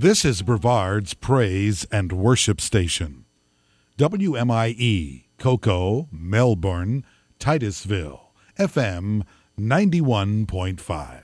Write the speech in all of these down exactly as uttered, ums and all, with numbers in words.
This is Brevard's Praise and Worship Station. W M I E, Cocoa, Melbourne, Titusville, F M ninety-one point five.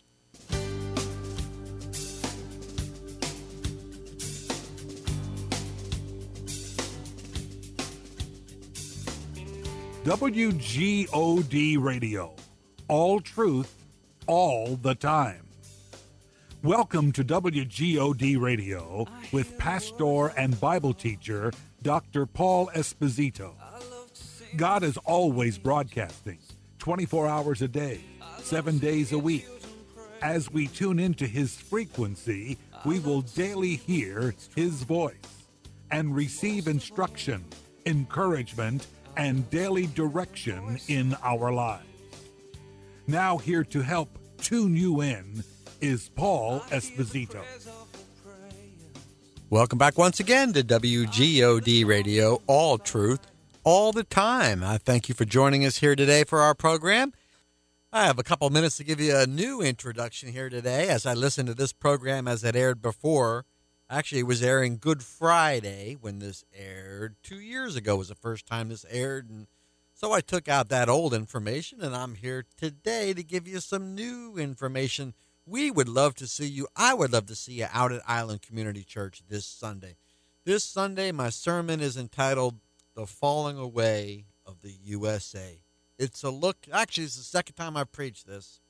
W G O D Radio. All truth, all the time. Welcome to W G O D Radio with pastor and Bible teacher Doctor Paul Esposito. God is always broadcasting, twenty-four hours a day, seven days a week. As we tune into his frequency, we will daily hear his voice and receive instruction, encouragement, and daily direction in our lives. Now here to help tune you in is Paul Esposito. Welcome back once again to W G O D Radio, all truth, all the time. I thank you for joining us here today for our program. I have a couple minutes to give you a new introduction here today as I listen to this program as it aired before. Actually, it was airing Good Friday when this aired. Two years ago was the first time this aired, and so I took out that old information, and I'm here today to give you some new information. We would love to see you. I would love to see you out at Island Community Church this Sunday. This Sunday, my sermon is entitled, The Falling Away of the U S A. It's a look, actually, it's the second time I preached this.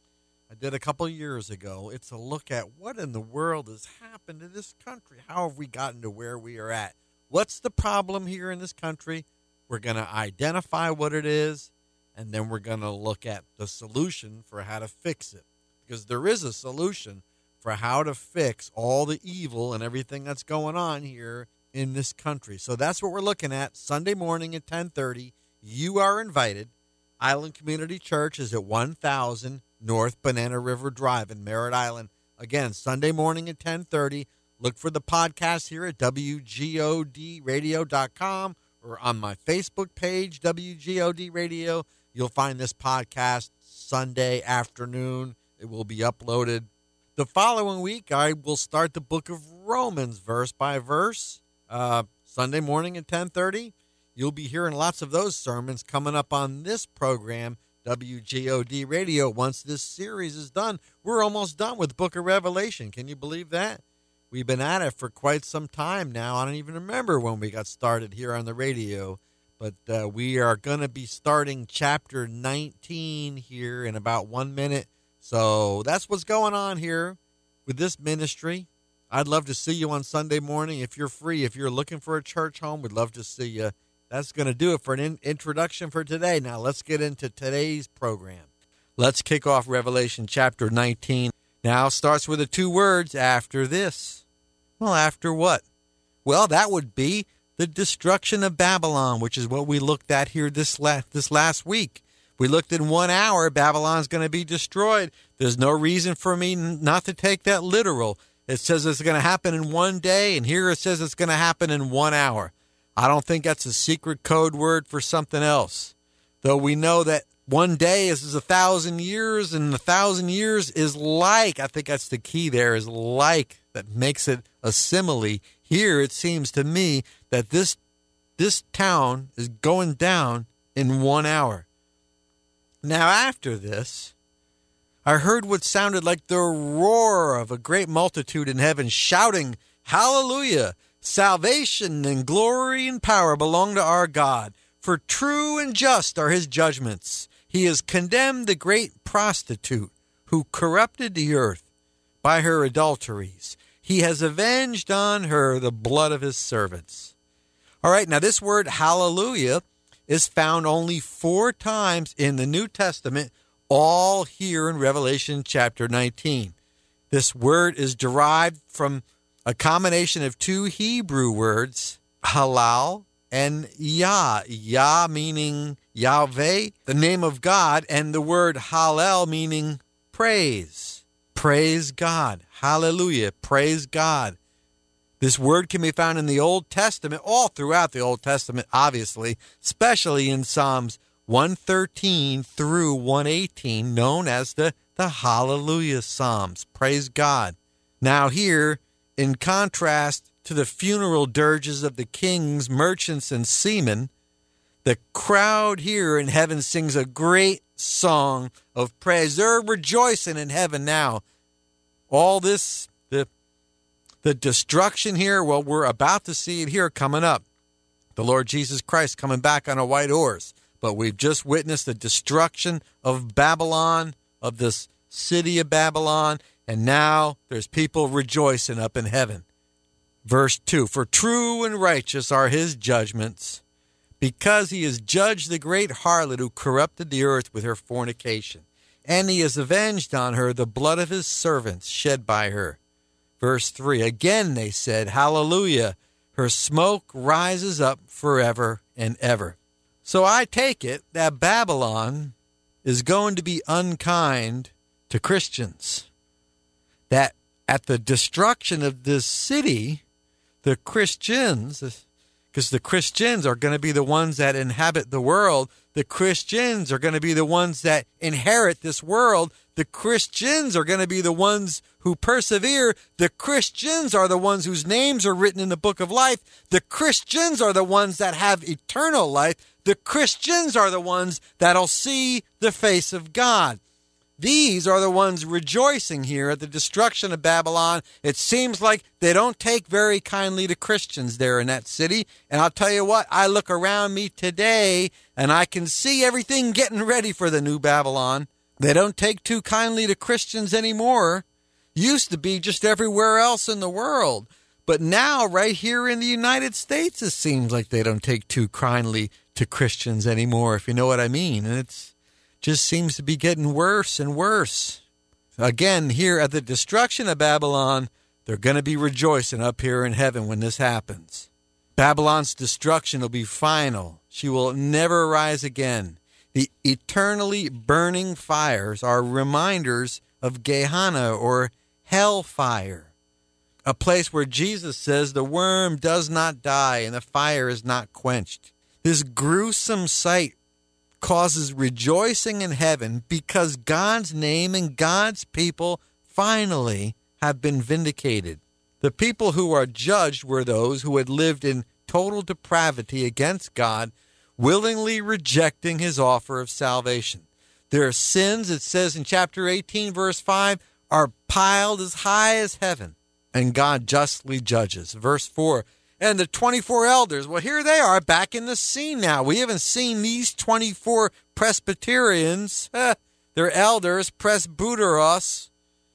I did a couple years ago. It's a look at what in the world has happened to this country. How have we gotten to where we are at? What's the problem here in this country? We're going to identify what it is, and then we're going to look at the solution for how to fix it. Because there is a solution for how to fix all the evil and everything that's going on here in this country. So that's what we're looking at Sunday morning at ten thirty. You are invited. Island Community Church is at one thousand North Banana River Drive in Merritt Island. Again, Sunday morning at ten thirty. Look for the podcast here at W G O D radio dot com or on my Facebook page, W G O D Radio. You'll find this podcast Sunday afternoon. It will be uploaded. The following week, I will start the book of Romans verse by verse. Uh, Sunday morning at ten thirty. You'll be hearing lots of those sermons coming up on this program, W G O D Radio. Once this series is done, we're almost done with the book of Revelation. Can you believe that? We've been at it for quite some time now. I don't even remember when we got started here on the radio. But uh, we are going to be starting chapter nineteen here in about one minute. So that's what's going on here with this ministry. I'd love to see you on Sunday morning if you're free. If you're looking for a church home, we'd love to see you. That's going to do it for an in- introduction for today. Now let's get into today's program. Let's kick off Revelation chapter nineteen. Now starts with the two words, after this. Well, after what? Well, that would be the destruction of Babylon, which is what we looked at here this, la- this last week. We looked in one hour, Babylon's going to be destroyed. There's no reason for me not to take that literal. It says it's going to happen in one day, and here it says it's going to happen in one hour. I don't think that's a secret code word for something else. Though we know that one day is, is a thousand years, and a thousand years is like, I think that's the key there, is like, that makes it a simile. Here it seems to me that this this town is going down in one hour. Now, after this, I heard what sounded like the roar of a great multitude in heaven shouting, Hallelujah! Salvation and glory and power belong to our God, for true and just are his judgments. He has condemned the great prostitute who corrupted the earth by her adulteries. He has avenged on her the blood of his servants. All right, now this word hallelujah is found only four times in the New Testament, all here in Revelation chapter nineteen. This word is derived from a combination of two Hebrew words, halal and Yah. Yah meaning Yahweh, the name of God, and the word Hallel meaning praise. Praise God. Hallelujah. Praise God. This word can be found in the Old Testament, all throughout the Old Testament, obviously, especially in Psalms one thirteen through one eighteen, known as the, the Hallelujah Psalms. Praise God. Now here in contrast to the funeral dirges of the kings, merchants, and seamen, the crowd here in heaven sings a great song of praise. They're rejoicing in heaven now. All this, the, the destruction here, well, we're about to see it here coming up. The Lord Jesus Christ coming back on a white horse. But we've just witnessed the destruction of Babylon, of this city of Babylon, and now there's people rejoicing up in heaven. Verse two, for true and righteous are his judgments, because he has judged the great harlot who corrupted the earth with her fornication, and he has avenged on her the blood of his servants shed by her. Verse three, again they said, hallelujah, her smoke rises up forever and ever. So I take it that Babylon is going to be unkind to Christians. That at the destruction of this city, the Christians, because the Christians are going to be the ones that inhabit the world, the Christians are going to be the ones that inherit this world, the Christians are going to be the ones who persevere, the Christians are the ones whose names are written in the book of life, the Christians are the ones that have eternal life, the Christians are the ones that'll see the face of God. These are the ones rejoicing here at the destruction of Babylon. It seems like they don't take very kindly to Christians there in that city. And I'll tell you what, I look around me today and I can see everything getting ready for the new Babylon. They don't take too kindly to Christians anymore. Used to be just everywhere else in the world. But now, right here in the United States, it seems like they don't take too kindly to Christians anymore, if you know what I mean. And it's just seems to be getting worse and worse. Again, here at the destruction of Babylon, they're going to be rejoicing up here in heaven when this happens. Babylon's destruction will be final. She will never rise again. The eternally burning fires are reminders of Gehenna or hellfire, a place where Jesus says the worm does not die and the fire is not quenched. This gruesome sight causes rejoicing in heaven because God's name and God's people finally have been vindicated. The people who are judged were those who had lived in total depravity against God, willingly rejecting his offer of salvation. Their sins, it says in chapter eighteen, verse five, are piled as high as heaven, and God justly judges. Verse four, and the twenty-four elders, well, here they are back in the scene now. We haven't seen these twenty-four Presbyterians, eh, they're elders, presbyteros.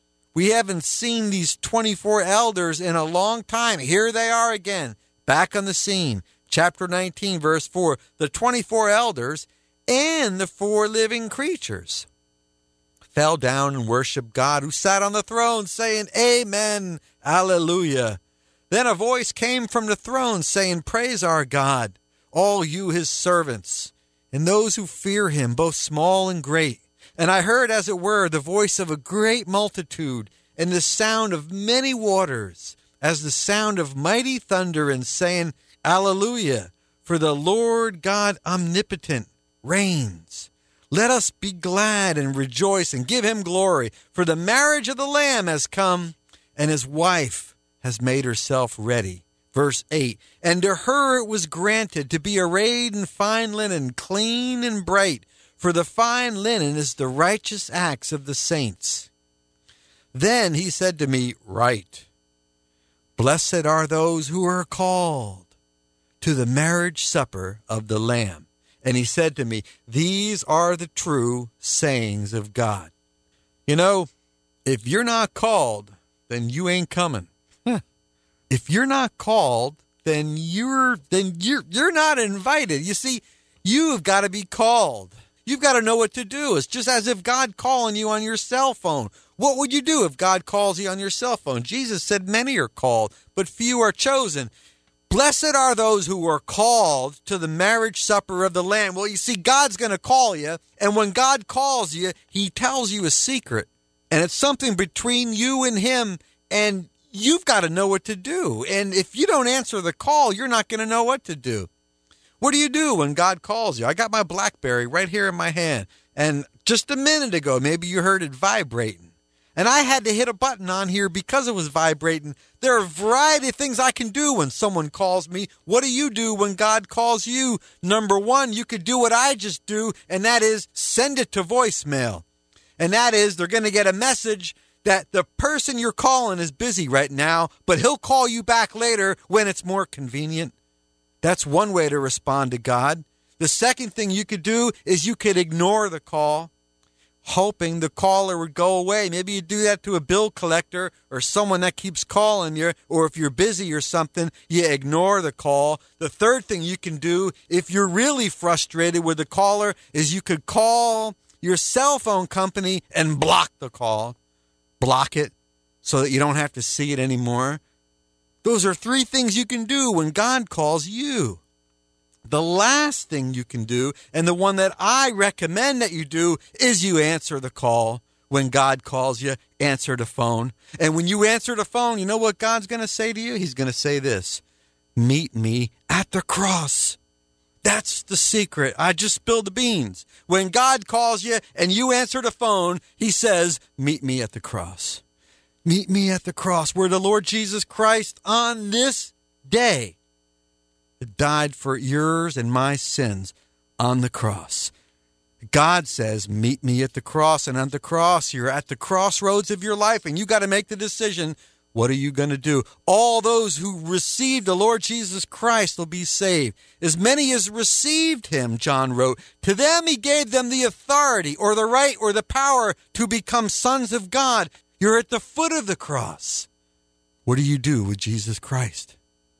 We haven't seen these twenty-four elders in a long time. Here they are again, back on the scene. Chapter nineteen, verse four, the twenty-four elders and the four living creatures fell down and worshiped God who sat on the throne, saying, Amen, Alleluia. Then a voice came from the throne saying, Praise our God, all you his servants, and those who fear him, both small and great. And I heard, as it were, the voice of a great multitude, and the sound of many waters, as the sound of mighty thunder, and saying, Alleluia, for the Lord God omnipotent reigns. Let us be glad and rejoice and give him glory, for the marriage of the Lamb has come, and his wife has made herself ready. Verse eight, and to her it was granted to be arrayed in fine linen, clean and bright, for the fine linen is the righteous acts of the saints. Then he said to me, Write, blessed are those who are called to the marriage supper of the Lamb. And he said to me, These are the true sayings of God. You know, if you're not called, then you ain't coming. If you're not called, then you're then you're you're not invited. You see, you've got to be called. You've got to know what to do. It's just as if God calling you on your cell phone. What would you do if God calls you on your cell phone? Jesus said many are called, but few are chosen. Blessed are those who are called to the marriage supper of the Lamb. Well, you see, God's going to call you, and when God calls you, he tells you a secret, and it's something between you and him, and you've got to know what to do. And if you don't answer the call, you're not going to know what to do. What do you do when God calls you? I got my BlackBerry right here in my hand. And just a minute ago, maybe you heard it vibrating. And I had to hit a button on here because it was vibrating. There are a variety of things I can do when someone calls me. What do you do when God calls you? Number one, you could do what I just do, and that is send it to voicemail. And that is they're going to get a message that the person you're calling is busy right now, but he'll call you back later when it's more convenient. That's one way to respond to God. The second thing you could do is you could ignore the call, hoping the caller would go away. Maybe you do that to a bill collector or someone that keeps calling you, or if you're busy or something, you ignore the call. The third thing you can do if you're really frustrated with the caller is you could call your cell phone company and block the call. Block it so that you don't have to see it anymore. Those are three things you can do when God calls you. The last thing you can do, and the one that I recommend that you do, is you answer the call. When God calls you, answer the phone. And when you answer the phone, you know what God's going to say to you? He's going to say this: meet me at the cross. That's the secret. I just spilled the beans. When God calls you and you answer the phone, he says, meet me at the cross. Meet me at the cross, where the Lord Jesus Christ on this day died for yours and my sins on the cross. God says, meet me at the cross. And at the cross, you're at the crossroads of your life, and you got to make the decision. What are you going to do? All those who received the Lord Jesus Christ will be saved. As many as received him, John wrote, to them he gave them the authority or the right or the power to become sons of God. You're at the foot of the cross. What do you do with Jesus Christ?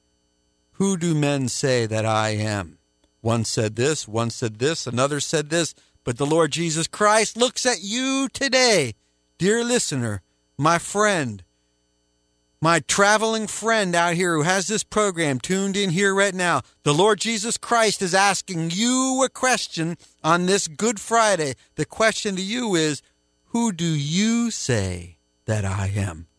Who do men say that I am? One said this, one said this, another said this, but the Lord Jesus Christ looks at you today, dear listener, my friend, my traveling friend out here who has this program tuned in here right now. The Lord Jesus Christ is asking you a question on this Good Friday. The question to you is, who do you say that I am?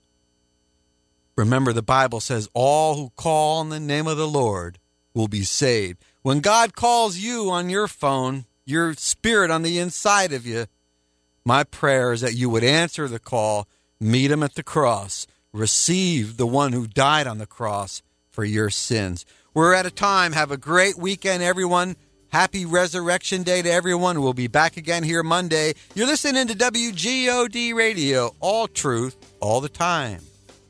Remember, the Bible says all who call on the name of the Lord will be saved. When God calls you on your phone, your spirit on the inside of you, my prayer is that you would answer the call, meet him at the cross, receive the one who died on the cross for your sins. We're at a time. Have a great weekend, everyone. Happy Resurrection Day to everyone. We'll be back again here Monday. You're listening to W G O D Radio, all truth, all the time.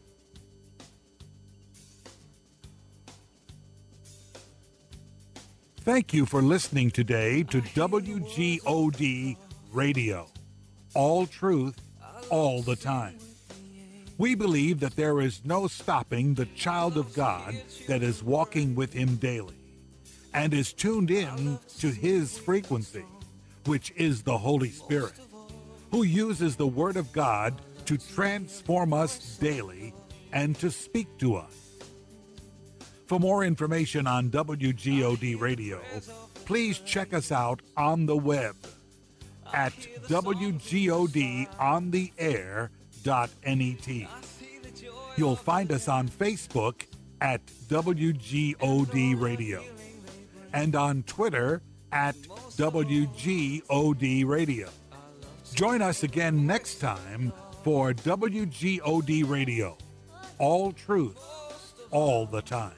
Thank you for listening today to W G O D Radio, all truth, all the time. We believe that there is no stopping the child of God that is walking with him daily and is tuned in to his frequency, which is the Holy Spirit, who uses the Word of God to transform us daily and to speak to us. For more information on W G O D Radio, please check us out on the web at w g o d on the air dot net. You'll find us on Facebook at W G O D Radio and on Twitter at W G O D Radio. Join us again next time for W G O D Radio, all truth, all the time.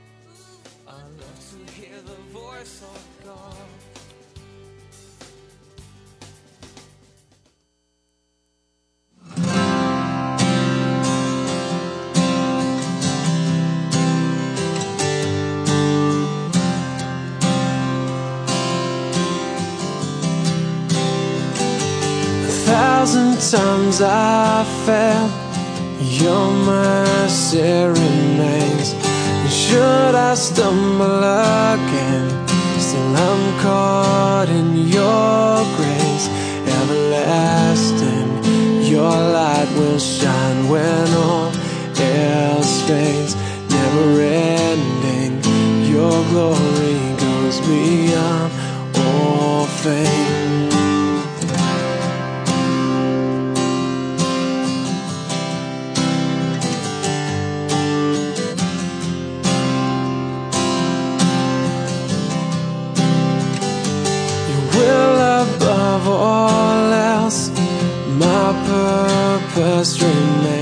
Thousand times I fell, your mercy remains. And should I stumble again, still I'm caught in your grace. Everlasting, your light will shine when all else fades. Never ending, your glory goes beyond all fame. Above all else, my purpose first remain.